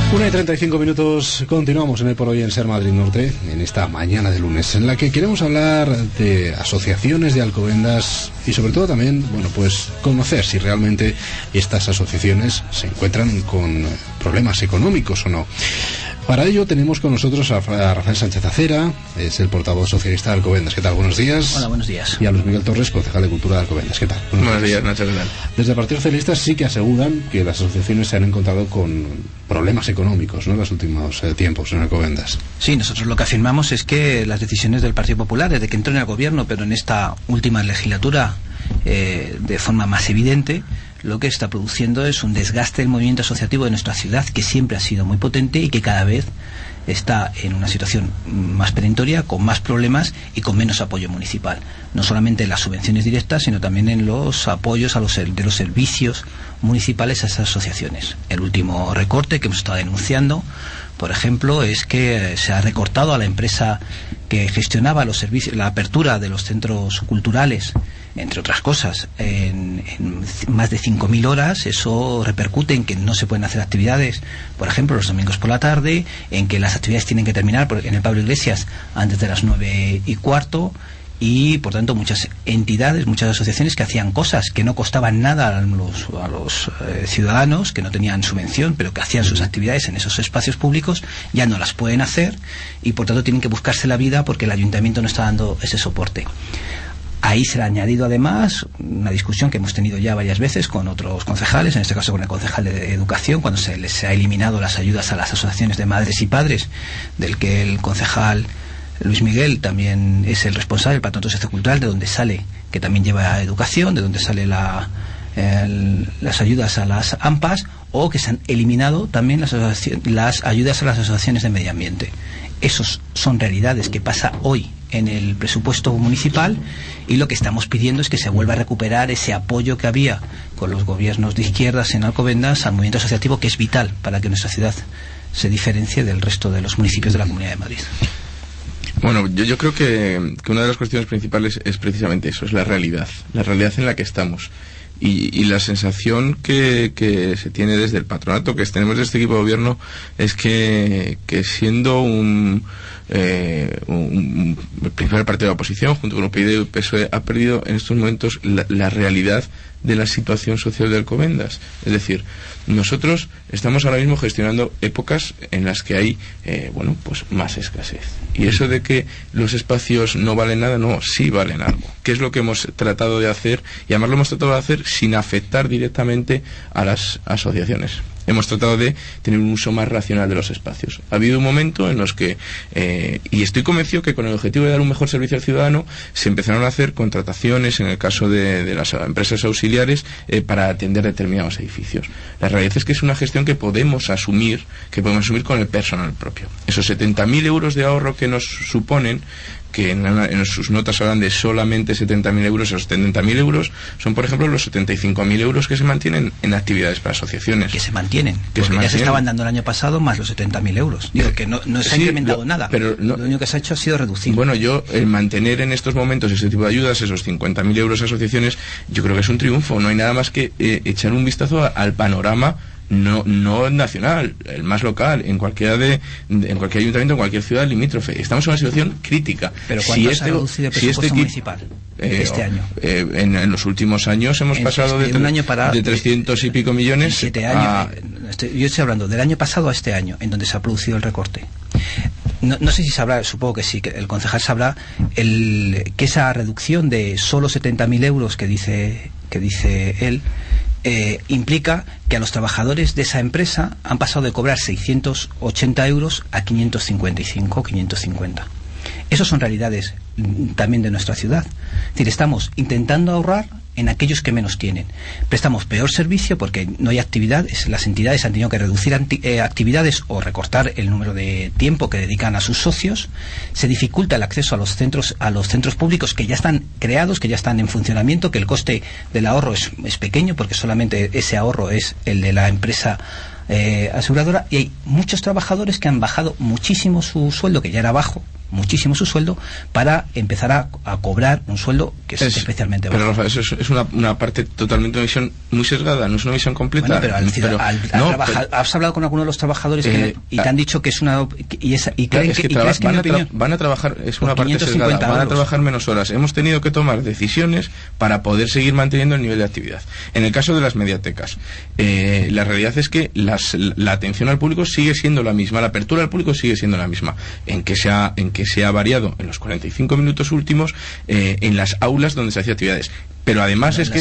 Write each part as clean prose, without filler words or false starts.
1:35, continuamos en el Por Hoy en Ser Madrid Norte, en esta mañana de lunes, en la que queremos hablar de asociaciones de Alcobendas y sobre todo también, pues conocer si realmente estas asociaciones se encuentran con problemas económicos o no. Para ello tenemos con nosotros a Rafael Sánchez Acera, es el portavoz socialista de Alcobendas. ¿Qué tal? Buenos días. Hola, buenos días. Y a Luis Miguel Torres, concejal de Cultura de Alcobendas. ¿Qué tal? Buenos días, Nacho. ¿Qué tal? Desde el Partido Socialista sí que aseguran que las asociaciones se han encontrado con problemas económicos, ¿no?, en los últimos tiempos en Alcobendas. Sí, nosotros lo que afirmamos es que las decisiones del Partido Popular, desde que entró en el gobierno, pero en esta última legislatura de forma más evidente, lo que está produciendo es un desgaste del movimiento asociativo de nuestra ciudad, que siempre ha sido muy potente y que cada vez está en una situación más perentoria, con más problemas y con menos apoyo municipal. No solamente en las subvenciones directas, sino también en los apoyos de los servicios municipales a esas asociaciones. El último recorte que hemos estado denunciando, por ejemplo, es que se ha recortado a la empresa que gestionaba los servicios, la apertura de los centros culturales, entre otras cosas, en más de 5.000 horas. Eso repercute en que no se pueden hacer actividades, por ejemplo, los domingos por la tarde, en que las actividades tienen que terminar en el Pablo Iglesias antes de las 9:15, y por tanto muchas entidades, muchas asociaciones que hacían cosas que no costaban nada a los ciudadanos, que no tenían subvención, pero que hacían sus actividades en esos espacios públicos, ya no las pueden hacer y por tanto tienen que buscarse la vida porque el ayuntamiento no está dando ese soporte. Ahí se le ha añadido además una discusión que hemos tenido ya varias veces con otros concejales, en este caso con el concejal de Educación, cuando se les ha eliminado las ayudas a las asociaciones de madres y padres, del que el concejal Luis Miguel también es el responsable, el patronato sociocultural, de donde sale, que también lleva a Educación, de donde sale las ayudas a las AMPAs, o que se han eliminado también las ayudas a las asociaciones de medio ambiente. Esos son realidades que pasa hoy en el presupuesto municipal, y lo que estamos pidiendo es que se vuelva a recuperar ese apoyo que había con los gobiernos de izquierdas en Alcobendas al movimiento asociativo, que es vital para que nuestra ciudad se diferencie del resto de los municipios de la Comunidad de Madrid. Bueno, yo creo que una de las cuestiones principales es precisamente eso, es la realidad en la que estamos. Y la sensación que se tiene desde el patronato, que tenemos de este equipo de gobierno, es que siendo un principal partido de la oposición, junto con UPyD y el PSOE, ha perdido en estos momentos la realidad de la situación social de Alcobendas. Es decir, nosotros estamos ahora mismo gestionando épocas en las que hay más escasez. Y eso de que los espacios no valen nada, no, sí valen algo. ¿Qué es lo que hemos tratado de hacer? Y además lo hemos tratado de hacer sin afectar directamente a las asociaciones. Hemos tratado de tener un uso más racional de los espacios. Ha habido un momento en los que, y estoy convencido que con el objetivo de dar un mejor servicio al ciudadano, se empezaron a hacer contrataciones, en el caso de las empresas auxiliares, para atender determinados edificios. La realidad es que es una gestión que podemos asumir con el personal propio. Esos 70.000 euros de ahorro que nos suponen, que en sus notas hablan de solamente 70.000 euros, esos 70.000 euros son, por ejemplo, los 75.000 euros que se mantienen en actividades para asociaciones. Que se mantienen, ya se estaban dando el año pasado más los 70.000 euros. Digo que no se ha incrementado nada, pero lo único que se ha hecho ha sido reducir. Bueno, el mantener en estos momentos ese tipo de ayudas, esos 50.000 euros a asociaciones, yo creo que es un triunfo. No hay nada más que echar un vistazo al panorama no nacional, el más local, en cualquier ayuntamiento, en cualquier ciudad limítrofe. Estamos en una situación crítica. ¿Pero cuánto se ha reducido el presupuesto municipal este año? En los últimos años hemos pasado de 300 y pico millones 7 años. Yo estoy hablando del año pasado a este año, en donde se ha producido el recorte. No sé si sabrá, supongo que sí, que el concejal sabrá que esa reducción de solo 70.000 euros que dice él, implica que a los trabajadores de esa empresa han pasado de cobrar 680 euros a 555, 550. Esas son realidades también de nuestra ciudad. Es decir, estamos intentando ahorrar en aquellos que menos tienen. Prestamos peor servicio porque no hay actividades. Las entidades han tenido que reducir actividades o recortar el número de tiempo que dedican a sus socios. Se dificulta el acceso a los centros públicos que ya están creados, que ya están en funcionamiento, que el coste del ahorro es pequeño porque solamente ese ahorro es el de la empresa aseguradora, y hay muchos trabajadores que han bajado muchísimo su sueldo, que ya era bajo, muchísimo su sueldo para empezar a cobrar un sueldo que es especialmente bajo. Pero Rafa, eso es una parte totalmente, una visión muy sesgada, no es una visión completa. Bueno, ¿has hablado con alguno de los trabajadores y te han dicho que es una... y creen que van a trabajar, es una parte sesgada, van a trabajar menos horas. Hemos tenido que tomar decisiones para poder seguir manteniendo el nivel de actividad. En el caso de las mediatecas, la realidad es que la atención al público sigue siendo la misma, la apertura al público sigue siendo la misma. En que se ha variado en los 45 minutos últimos en las aulas donde se hacía actividades. Pero además es que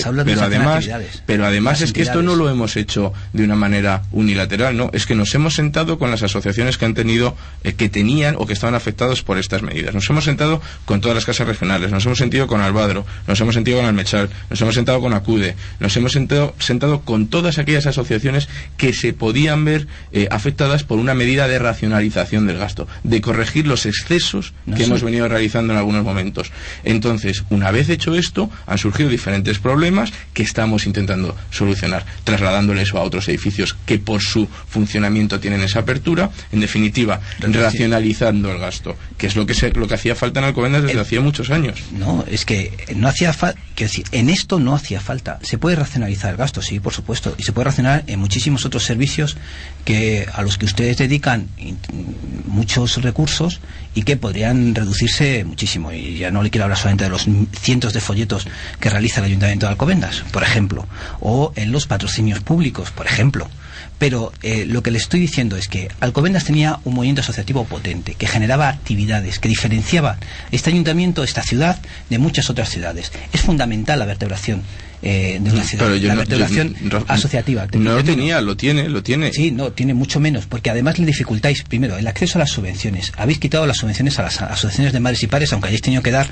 esto no lo hemos hecho de una manera unilateral, ¿no? Es que nos hemos sentado con las asociaciones que han tenido, que tenían o que estaban afectados por estas medidas. Nos hemos sentado con todas las casas regionales, nos hemos sentido con Albadro, nos hemos sentido con Almechal, nos hemos sentado con Acude, nos hemos sentado con todas aquellas asociaciones que se podían ver afectadas por una medida de racionalización del gasto, de corregir los excesos que hemos venido realizando en algunos momentos. Entonces, una vez hecho esto, han surgido diferentes problemas que estamos intentando solucionar, trasladándole eso a otros edificios que por su funcionamiento tienen esa apertura, en definitiva, racionalizando el gasto, que es lo que hacía falta en Alcobendas desde hacía muchos años. No, es que no hacía falta, en esto no hacía falta. Se puede racionalizar el gasto, sí, por supuesto, y se puede racionalizar en muchísimos otros servicios a los que ustedes dedican muchos recursos y que podrían reducirse muchísimo. Y ya no le quiero hablar solamente de los cientos de folletos que realiza el Ayuntamiento de Alcobendas, por ejemplo, o en los patrocinios públicos, por ejemplo. Pero lo que le estoy diciendo es que Alcobendas tenía un movimiento asociativo potente, que generaba actividades, que diferenciaba este ayuntamiento, esta ciudad, de muchas otras ciudades. Es fundamental la vertebración de una ciudad, la vertebración asociativa. Lo tiene. Sí, no, tiene mucho menos, porque además le dificultáis, primero, el acceso a las subvenciones. Habéis quitado las subvenciones a las asociaciones de madres y padres, aunque hayáis tenido que dar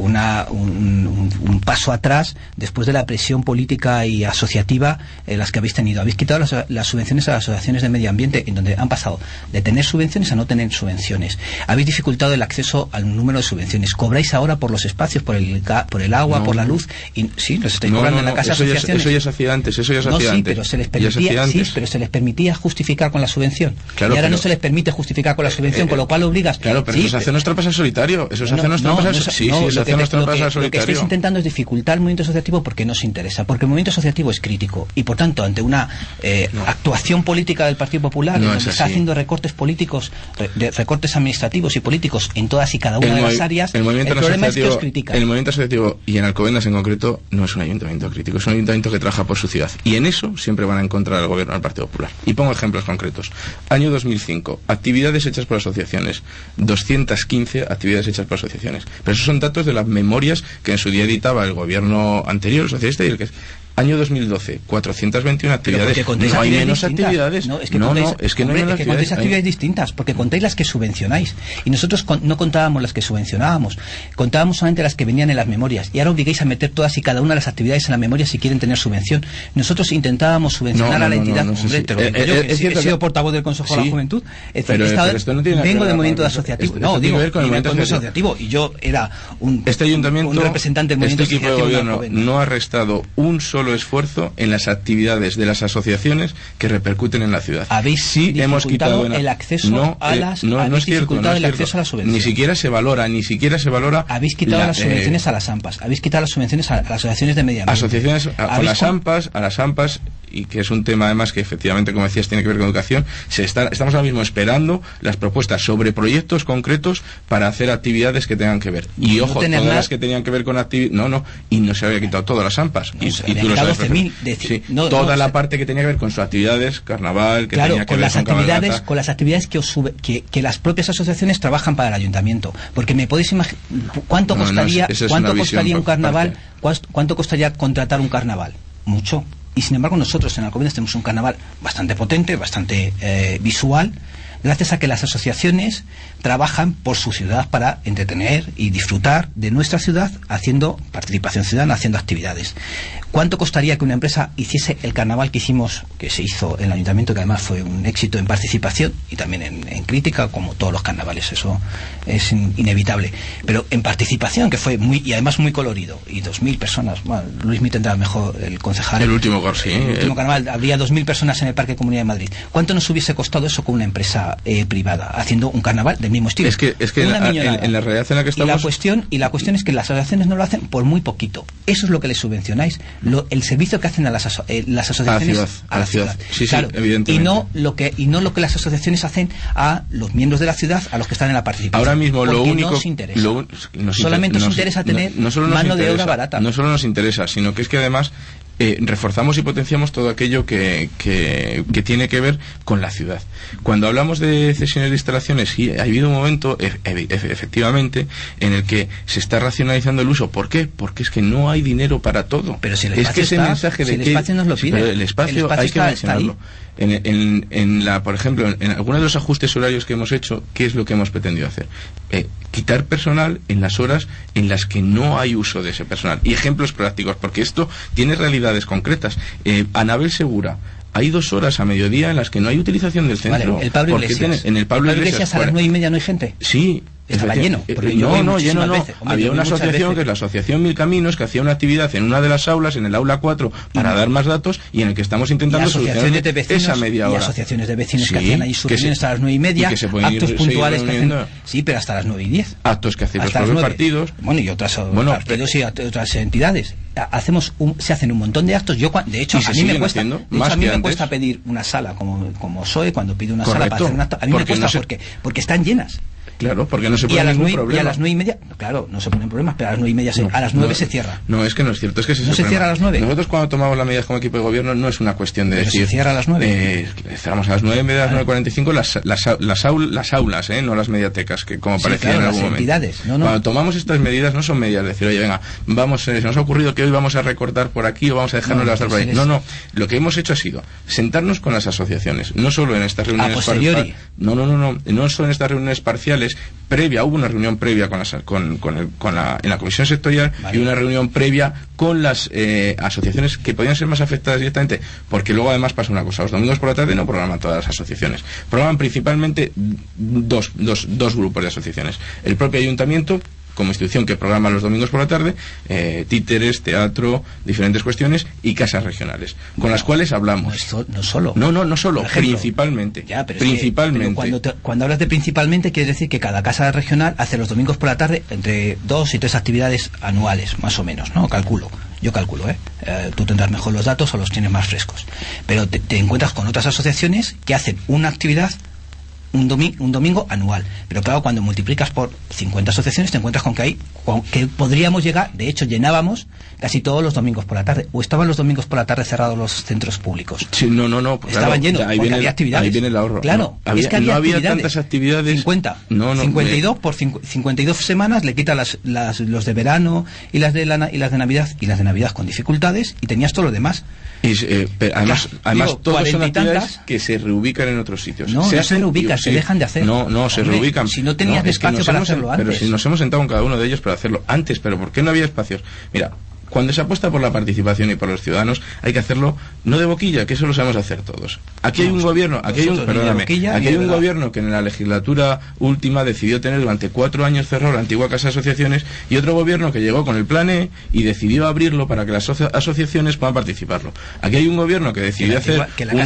un paso atrás después de la presión política y asociativa las que habéis tenido. Habéis quitado las subvenciones a las asociaciones de medio ambiente, en donde han pasado de tener subvenciones a no tener subvenciones. Habéis dificultado el acceso al número de subvenciones. Cobráis ahora por los espacios, por el agua, por la luz, y sí, los estáis cobrando en la casa de asociaciones. Eso ya se hacía antes. Pero se les permitía justificar con la subvención. Claro, y ahora no se les permite justificar con la subvención, con lo cual obligas. Claro, pero eso se hace nuestra trampas al solitario. Eso se hace nuestra trampas al solitario. Lo que estáis intentando es dificultar el movimiento asociativo porque no os interesa, porque el movimiento asociativo es crítico y por tanto ante una actuación política del Partido Popular donde está haciendo recortes políticos, recortes administrativos y políticos en todas y cada una de las áreas, el problema es que os critican. El movimiento asociativo, y en Alcobendas en concreto, no es un ayuntamiento crítico, es un ayuntamiento que trabaja por su ciudad, y en eso siempre van a encontrar al gobierno del Partido Popular. Y pongo ejemplos concretos. Año 2005, actividades hechas por asociaciones, 215 actividades hechas por asociaciones, pero esos son datos de las memorias que en su día editaba el gobierno anterior, el socialista, y el que es año 2012, 421 actividades. No hay menos actividades. Es que contáis actividades distintas, porque contáis las que subvencionáis. Y nosotros no contábamos las que subvencionábamos, contábamos solamente las que venían en las memorias. Y ahora obligáis a meter todas y cada una de las actividades en la memoria si quieren tener subvención. Nosotros intentábamos subvencionar a la entidad. He sido portavoz del Consejo de la Juventud. Vengo del movimiento asociativo. Asociativo. Y yo era un representante del movimiento asociativo. Este equipo de gobierno no ha restado un solo esfuerzo en las actividades de las asociaciones que repercuten en la ciudad. Habéis dificultado el acceso a las subvenciones. Ni siquiera se valora. Habéis quitado las subvenciones a las AMPAs, habéis quitado las subvenciones a las asociaciones de medio ambiente. A las AMPAs, y que es un tema además que efectivamente, como decías, tiene que ver con educación. Estamos ahora mismo esperando las propuestas sobre proyectos concretos para hacer actividades que tengan que ver. Y ojo, todas las que tenían que ver con actividades, y no se había quitado todas las AMPAs. Y tú lo sabes. Toda la parte que tenía que ver con sus actividades, carnaval, que tenía que ver con las actividades que las propias asociaciones trabajan para el ayuntamiento. Porque me podéis imaginar cuánto costaría un carnaval, cuánto costaría contratar un carnaval. Mucho. Y sin embargo nosotros en Alcobendas tenemos un carnaval bastante potente, bastante visual, gracias a que las asociaciones trabajan por su ciudad para entretener y disfrutar de nuestra ciudad haciendo participación ciudadana, haciendo actividades. ¿Cuánto costaría que una empresa hiciese el carnaval que se hizo en el ayuntamiento, que además fue un éxito en participación y también en crítica, como todos los carnavales? Eso es inevitable. Pero en participación, que fue y además muy colorido, y 2.000 personas. Bueno, Luis me tendrá mejor el concejal. El último carnaval, habría 2.000 personas en el Parque Comunidad de Madrid. ¿Cuánto nos hubiese costado eso con una empresa privada, haciendo un carnaval de del mismo estilo. Es que en la realidad en la que estamos... Y la cuestión es que las asociaciones no lo hacen por muy poquito. Eso es lo que les subvencionáis. El servicio que hacen a las asociaciones a la ciudad. Sí, claro, evidentemente. Y no lo que las asociaciones hacen a los miembros de la ciudad, a los que están en la participación. Ahora mismo lo único... Nos interesa. Solamente nos interesa tener mano de obra barata. No solo nos interesa, sino que es que además reforzamos y potenciamos todo aquello que tiene que ver con la ciudad. Cuando hablamos de cesiones de instalaciones, sí, ha habido un momento, efectivamente, en el que se está racionalizando el uso. ¿Por qué? Porque es que no hay dinero para todo. Pero si el espacio el espacio nos lo pide. Pero el espacio hay que mencionarlo. Por ejemplo, en algunos de los ajustes horarios que hemos hecho, ¿qué es lo que hemos pretendido hacer? Quitar personal en las horas en las que no hay uso de ese personal. Y ejemplos prácticos, porque esto tiene realidades concretas. Anabel Segura, hay 2 horas a mediodía en las que no hay utilización del centro. Vale, el Pablo Iglesias. En el Pablo Iglesias a las 9:30 no hay gente. Sí. Estaba lleno. Lleno no. Había una asociación que es la Asociación Mil Caminos, que hacía una actividad en una de las aulas, en el aula 4, para dar más datos, y en el que estamos intentando solucionar esa media hora. Y asociaciones de vecinos que hacían ahí sus reuniones hasta las 9:30, actos puntuales que hacen, sí, pero hasta las 9:10. Actos que hacen los propios partidos. Bueno, y otras partidos y otras entidades. Se hacen un montón de actos. De hecho, a mí me cuesta pedir una sala, como soy, cuando pido una sala para hacer un acto. A mí me cuesta porque están llenas. Claro, porque no se pone ningún problema. Y a las 9:30, claro, no se ponen problemas, pero a las 9:30 a las 9 se cierra. No, es que no es cierto, es que no se cierra a las 9. Nosotros cuando tomamos las medidas como equipo de gobierno no es una cuestión de decir... se cierra a las 9. Cerramos a las 9:30, a las 9:45 las aulas, no las mediatecas, que como parecía en algún momento. Cuando tomamos estas medidas no son medidas de decir, oye, venga, se nos ha ocurrido que hoy vamos a recortar por aquí o vamos a dejarnos las por ahí. No, lo que hemos hecho ha sido sentarnos con las asociaciones, no solo en estas reuniones parciales. No solo en estas reuniones parciales, hubo una reunión previa en la comisión sectorial, vale, y una reunión previa con las asociaciones que podían ser más afectadas directamente, porque luego además pasa una cosa: los domingos por la tarde no programan todas las asociaciones, programan principalmente dos grupos de asociaciones: el propio ayuntamiento como institución que programa los domingos por la tarde, títeres, teatro, diferentes cuestiones, y casas regionales, con las cuales hablamos. No solo, principalmente. Ya, pero cuando hablas de principalmente, quieres decir que cada casa regional hace los domingos por la tarde entre 2 y 3 actividades anuales, más o menos, ¿no? Yo calculo, tú tendrás mejor los datos o los tienes más frescos. Pero te encuentras con otras asociaciones que hacen una actividad un domingo anual. Pero claro, cuando multiplicas por 50 asociaciones te encuentras con que podríamos llegar, de hecho llenábamos casi todos los domingos por la tarde, o estaban los domingos por la tarde cerrados los centros públicos. Sí, no, estaban llenos, porque había actividades. Ahí viene el ahorro. Claro, no había tantas actividades. 52 por 52 semanas le quitas los de verano y las de Navidad, y las de Navidad con dificultades, y tenías todo lo demás. Además todas son actividades que se reubican en otros sitios. No se reubican, se dejan de hacer. Se reubican. Si no tenías espacio para hacerlo antes. Pero si nos hemos sentado con cada uno de ellos para hacerlo antes, pero ¿por qué no había espacios? Mira, cuando se apuesta por la participación y por los ciudadanos, hay que hacerlo no de boquilla, que eso lo sabemos hacer todos. Aquí hay un gobierno, aquí hay un gobierno que en la legislatura última decidió tener durante 4 años cerrado la antigua Casa de Asociaciones, y otro gobierno que llegó con el Plan E y decidió abrirlo para que las asociaciones puedan participarlo. Aquí hay un gobierno que decidió hacer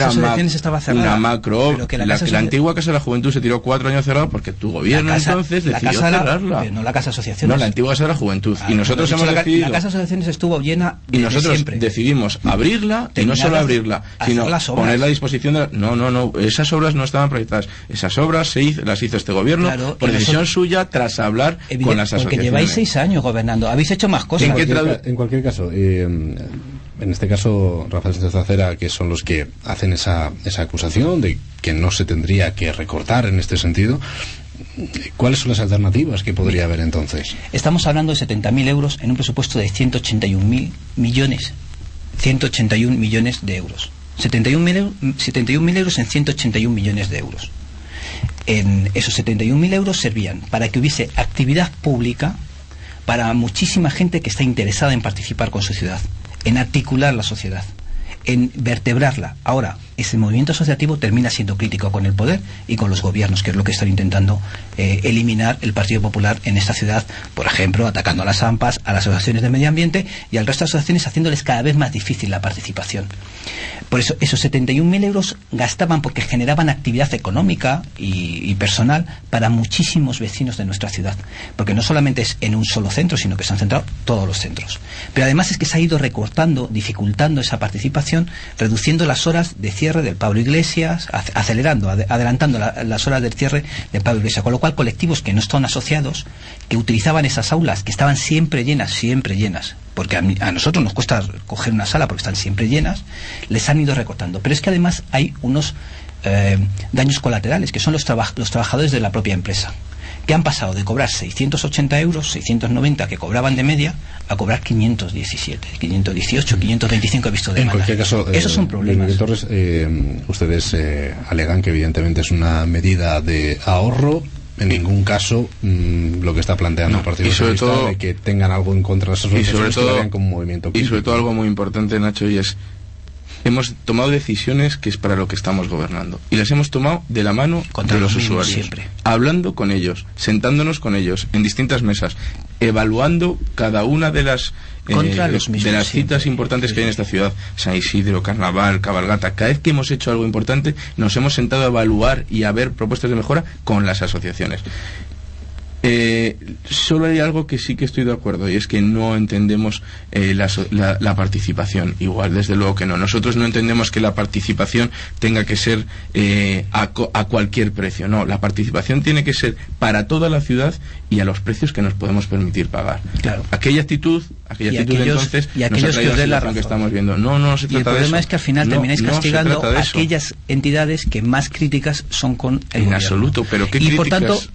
una macro obra. La antigua Casa de la Juventud se tiró 4 años cerrado porque tu gobierno entonces decidió cerrarla. No la Casa de Asociaciones. No, la antigua Casa de la Juventud. Y nosotros hemos decidido... La Casa de Asociaciones estuvo llena y nosotros siempre. Decidimos abrirla, y no solo abrirla, sino ponerla a disposición de no, esas obras no estaban proyectadas. Esas obras las hizo este gobierno, claro, por decisión suya, tras hablar con las asociaciones. Porque lleváis 6 años gobernando, habéis hecho más cosas. En cualquier caso, en este caso, Rafael Sánchez Acera, que son los que hacen esa acusación de que no se tendría que recortar en este sentido, ¿cuáles son las alternativas que podría haber entonces? Estamos hablando de 70.000 euros en un presupuesto de 181.000 millones. 181 millones de euros. 71.000 euros en 181 millones de euros. En esos 71.000 euros servían para que hubiese actividad pública para muchísima gente que está interesada en participar con su ciudad, en articular la sociedad, en vertebrarla. Ahora, ese movimiento asociativo termina siendo crítico con el poder y con los gobiernos, que es lo que están intentando eliminar el Partido Popular en esta ciudad, por ejemplo, atacando a las AMPAs, a las asociaciones de medio ambiente y al resto de asociaciones, haciéndoles cada vez más difícil la participación. Por eso, esos 71.000 euros gastaban porque generaban actividad económica y personal para muchísimos vecinos de nuestra ciudad, porque no solamente es en un solo centro, sino que se han centrado todos los centros. Pero además es que se ha ido recortando, dificultando esa participación, reduciendo las horas de cierre del Pablo Iglesias, adelantando las horas del cierre del Pablo Iglesias, con lo cual colectivos que no están asociados, que utilizaban esas aulas, que estaban siempre llenas, porque a nosotros nos cuesta coger una sala porque están siempre llenas, les han ido recortando. Pero es que además hay unos daños colaterales, que son los trabajadores de la propia empresa, que han pasado de cobrar 680 euros, 690 que cobraban de media, a cobrar 517, 518, 525 he visto de demanda. En cualquier caso, esos son problemas. Miguel Torres, ustedes alegan que evidentemente es una medida de ahorro. En ningún caso lo que está planteando el Partido Socialista de que tengan algo en contra de esas asociaciones, que lo vean como un movimiento crítico. Y sobre todo algo muy importante, Nacho, y es: hemos tomado decisiones que es para lo que estamos gobernando, y las hemos tomado de la mano de los usuarios, siempre hablando con ellos, sentándonos con ellos en distintas mesas, evaluando cada una de las citas importantes que hay en esta ciudad: San Isidro, Carnaval, Cabalgata. Cada vez que hemos hecho algo importante nos hemos sentado a evaluar y a ver propuestas de mejora con las asociaciones. Solo hay algo que sí que estoy de acuerdo, y es que no entendemos la participación igual, desde luego que no. Nosotros no entendemos que la participación tenga que ser a cualquier precio. No, la participación tiene que ser para toda la ciudad y a los precios que nos podemos permitir pagar. Claro. Aquella actitud entonces y aquellos que os den la razón que estamos viendo. No se trata de eso. Y el problema es que al final termináis castigando a aquellas entidades que más críticas son con el gobierno. Absoluto, pero ¿qué y críticas?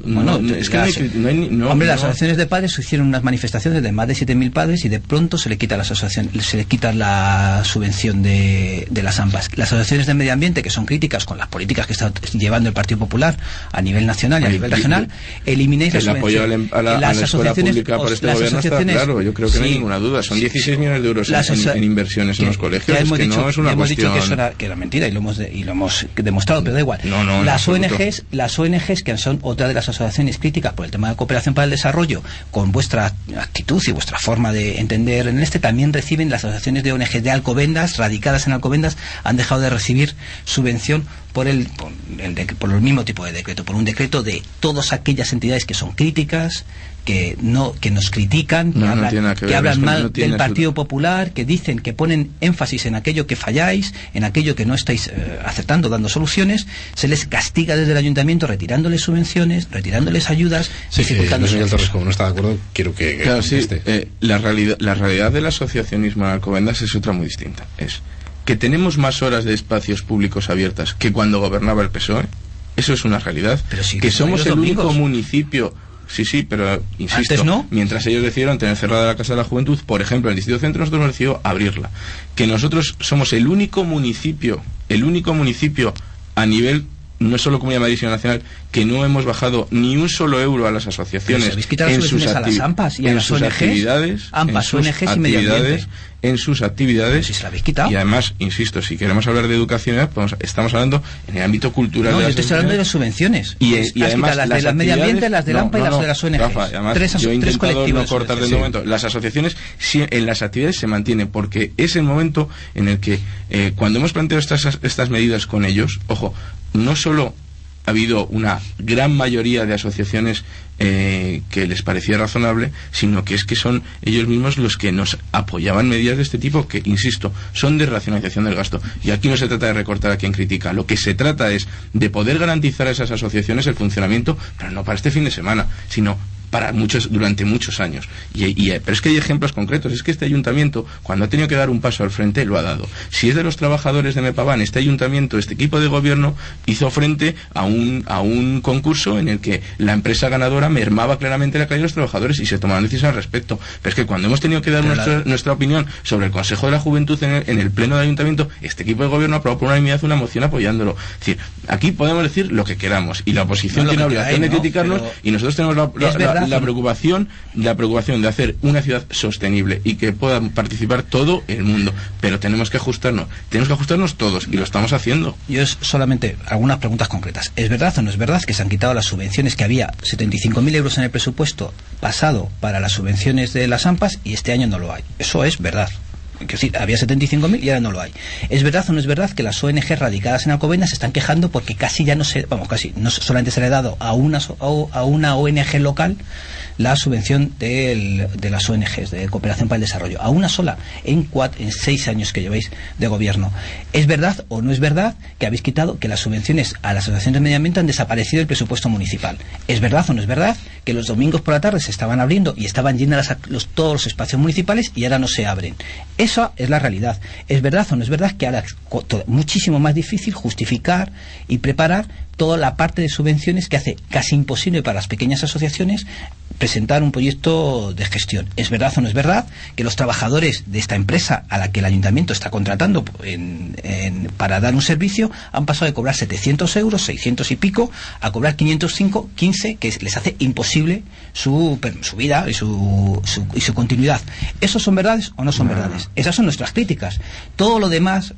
Las asociaciones de padres hicieron unas manifestaciones de más de 7.000 padres y de pronto se le quita la subvención de las AMPAs. Las asociaciones de medio ambiente, que son críticas con las políticas que está llevando el Partido Popular a nivel nacional y a nivel regional, eliminéis la subvención. El apoyo a la escuela pública por este gobierno está claro. Yo creo que no hay ninguna duda. Son 16 millones de euros en inversiones en los colegios. Es que no es una cuestión. Hemos dicho que era mentira y lo hemos demostrado, pero da igual. Las ONGs, que son otra de las asociaciones críticas por el tema de cooperación para el desarrollo, con vuestra actitud y vuestra forma de entender en también reciben. Las asociaciones de ONGs de Alcobendas, radicadas en Alcobendas, han dejado de recibir subvención por el mismo tipo de decreto, por un decreto de todas aquellas entidades que son críticas, que nos critican, que hablan mal del Partido Popular, que dicen, que ponen énfasis en aquello que falláis, en aquello que no estáis acertando, dando soluciones. Se les castiga desde el ayuntamiento retirándoles subvenciones, retirándoles ayudas, dificultando Miguel Torres, como no está de acuerdo, quiero que claro, sí, la realidad del asociacionismo en Alcobendas es otra muy distinta. Es que tenemos más horas de espacios públicos abiertas que cuando gobernaba el PSOE. Eso es una realidad. Pero sí, que somos el único municipio. Sí, pero insisto, ¿antes no? Mientras ellos decidieron tener cerrada la Casa de la Juventud, por ejemplo, en el Distrito Centro, nosotros hemos decidido abrirla. Que nosotros somos el único municipio a nivel, no solo Comunidad de Madrid, sino nacional, que no hemos bajado ni un solo euro a las asociaciones en sus a las AMPAs y a las ONGs, actividades, AMPAs, ONGs y medio ambiente. En sus actividades. Si se la habéis quitado. Y además, insisto, si queremos hablar de educación, pues estamos hablando en el ámbito cultural. No, yo estoy hablando de las subvenciones. Y además, las de medio ambiente, las del AMPA y las de las ONGs. Rafa, además, yo he intentado no cortar de momento. Las asociaciones en las actividades se mantienen, porque es el momento en el que cuando hemos planteado estas medidas con ellos, ojo, no solo ha habido una gran mayoría de asociaciones que les parecía razonable, sino que son ellos mismos los que nos apoyaban medidas de este tipo que, insisto, son de racionalización del gasto. Y aquí no se trata de recortar a quien critica, lo que se trata es de poder garantizar a esas asociaciones el funcionamiento, pero no para este fin de semana, sino durante muchos años. Pero es que hay ejemplos concretos. Es que este ayuntamiento, cuando ha tenido que dar un paso al frente, lo ha dado. Si es de los trabajadores de Mepavan, este ayuntamiento, este equipo de gobierno hizo frente a un concurso en el que la empresa ganadora mermaba claramente la calidad de los trabajadores y se tomaron decisiones al respecto. Pero es que cuando hemos tenido que dar nuestra opinión sobre el Consejo de la Juventud en el pleno del ayuntamiento, este equipo de gobierno aprobó por unanimidad una moción apoyándolo. Es decir, aquí podemos decir lo que queramos y la oposición tiene la obligación de criticarnos, y nosotros tenemos la preocupación de hacer una ciudad sostenible y que pueda participar todo el mundo, pero tenemos que ajustarnos todos, y lo estamos haciendo. Yo solamente algunas preguntas concretas. ¿Es verdad o no es verdad que se han quitado las subvenciones, que había 75.000 euros en el presupuesto pasado para las subvenciones de las AMPAs y este año no lo hay? Eso es verdad. Es decir, había 75.000 y ahora no lo hay. ¿Es verdad o no es verdad que las ONG radicadas en Alcobendas se están quejando porque casi no solamente se le ha dado a una ONG local la subvención de las ONGs de cooperación para el desarrollo, a una sola en 6 años que lleváis de gobierno? ¿Es verdad o no es verdad que habéis quitado, que las subvenciones a las asociaciones de medio ambiente han desaparecido del presupuesto municipal? ¿Es verdad o no es verdad que los domingos por la tarde se estaban abriendo y estaban llenas todos los espacios municipales y ahora no se abren? Esa es la realidad. ¿Es verdad o no es verdad que ahora es muchísimo más difícil justificar y preparar toda la parte de subvenciones, que hace casi imposible para las pequeñas asociaciones presentar un proyecto de gestión? ¿Es verdad o no es verdad que los trabajadores de esta empresa a la que el ayuntamiento está contratando para dar un servicio han pasado de cobrar 700 euros, 600 y pico, a cobrar 505, 15, que les hace imposible su vida y su continuidad? ¿Esos son verdades o no son verdades? Esas son nuestras críticas. Todo lo demás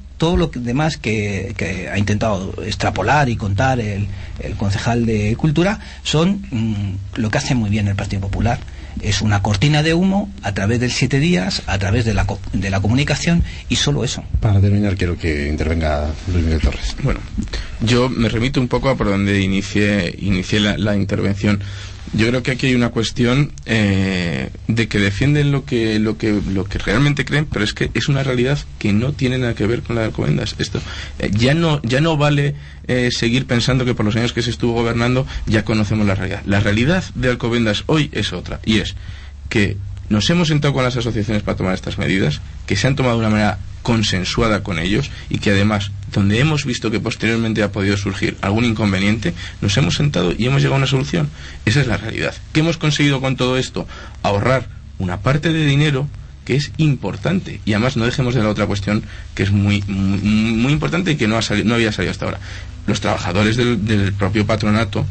que ha intentado extrapolar y contar el concejal de Cultura son lo que hace muy bien el Partido Popular. Es una cortina de humo a través del 7 días, a través de la comunicación, y solo eso. Para terminar, quiero que intervenga Luis Miguel Torres. Bueno, yo me remito un poco a por donde inicié la intervención. Yo creo que aquí hay una cuestión de que defienden lo que realmente creen, pero es que es una realidad que no tiene nada que ver con la de Alcobendas. Esto ya no vale seguir pensando que por los años que se estuvo gobernando ya conocemos la realidad. La realidad de Alcobendas hoy es otra, y es que nos hemos sentado con las asociaciones para tomar estas medidas, que se han tomado de una manera consensuada con ellos, y que además, donde hemos visto que posteriormente ha podido surgir algún inconveniente, nos hemos sentado y hemos llegado a una solución. Esa es la realidad. ¿Qué hemos conseguido con todo esto? Ahorrar una parte de dinero que es importante, y además no dejemos de la otra cuestión que es muy importante y que no había salido hasta ahora. Los trabajadores del propio patronato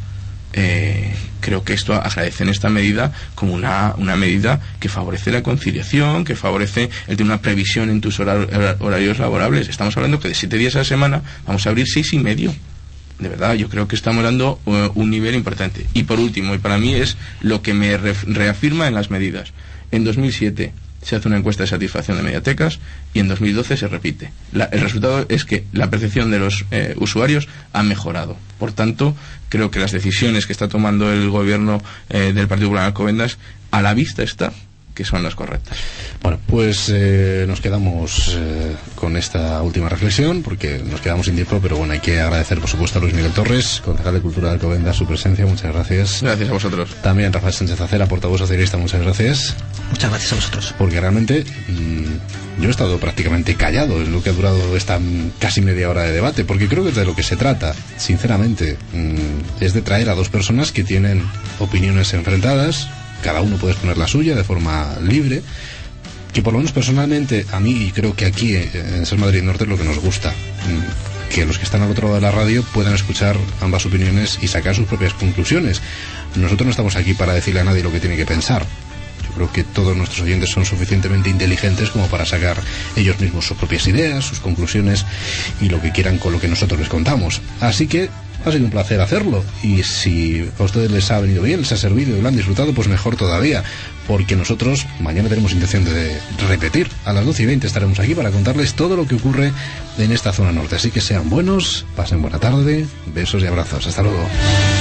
creo que agradecen esta medida como una medida que favorece la conciliación, que favorece el tener una previsión en tus horarios laborables. Estamos hablando que de 7 días a la semana vamos a abrir 6 y medio. De verdad, yo creo que estamos dando un nivel importante. Y por último, y para mí es lo que me reafirma en las medidas, en 2007 se hace una encuesta de satisfacción de mediatecas y en 2012 se repite. El resultado es que la percepción de los usuarios ha mejorado. Por tanto, creo que las decisiones que está tomando el gobierno del Partido Popular en Alcobendas, a la vista está que son las correctas. Bueno, pues nos quedamos con esta última reflexión, porque nos quedamos sin tiempo, pero bueno, hay que agradecer por supuesto a Luis Miguel Torres, concejal de Cultura de Alcobendas, su presencia. Muchas gracias. Gracias a vosotros. También Rafael Sánchez Acera, portavoz socialista. Muchas gracias. Muchas gracias a vosotros. Porque realmente yo he estado prácticamente callado en lo que ha durado esta casi media hora de debate, porque creo que de lo que se trata, sinceramente, es de traer a dos personas que tienen opiniones enfrentadas. Cada uno puede exponer la suya de forma libre, que por lo menos personalmente a mí, y creo que aquí en Ser Madrid Norte es lo que nos gusta, que los que están al otro lado de la radio puedan escuchar ambas opiniones y sacar sus propias conclusiones. Nosotros no estamos aquí para decirle a nadie lo que tiene que pensar. Yo creo que todos nuestros oyentes son suficientemente inteligentes como para sacar ellos mismos sus propias ideas, sus conclusiones y lo que quieran con lo que nosotros les contamos. Así que ha sido un placer hacerlo, y si a ustedes les ha venido bien, les ha servido y lo han disfrutado, pues mejor todavía, porque nosotros mañana tenemos intención de repetir. A las 12:20 estaremos aquí para contarles todo lo que ocurre en esta zona norte. Así que sean buenos, pasen buena tarde, besos y abrazos. Hasta luego.